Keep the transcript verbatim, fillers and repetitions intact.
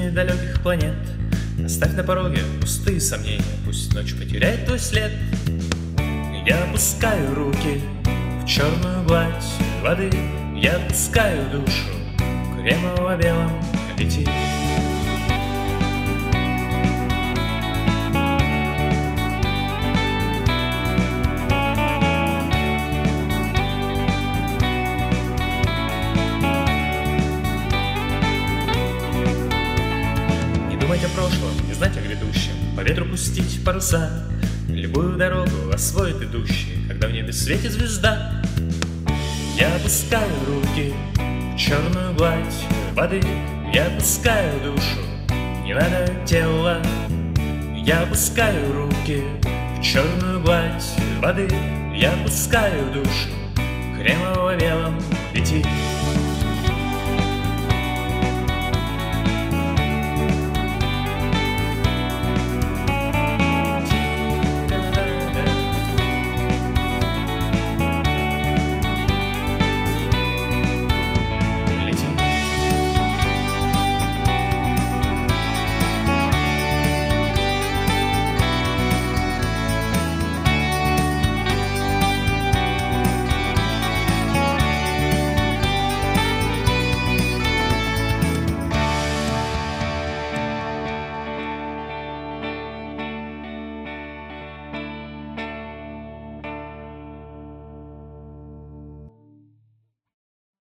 сотни далеких планет. Оставь на пороге пустые сомнения, пусть ночь потеряет твой след. Я опускаю руки в черную гладь воды, я опускаю душу кремово-белом лети. Не думать о прошлом, не знать о грядущем, по ветру пустить паруса. Любую дорогу освоит идущий, когда в небе светит звезда. Я опускаю руки в черную гладь воды, я опускаю душу, не надо тела. Я опускаю руки в черную гладь воды, я опускаю душу, кремово-белом лети.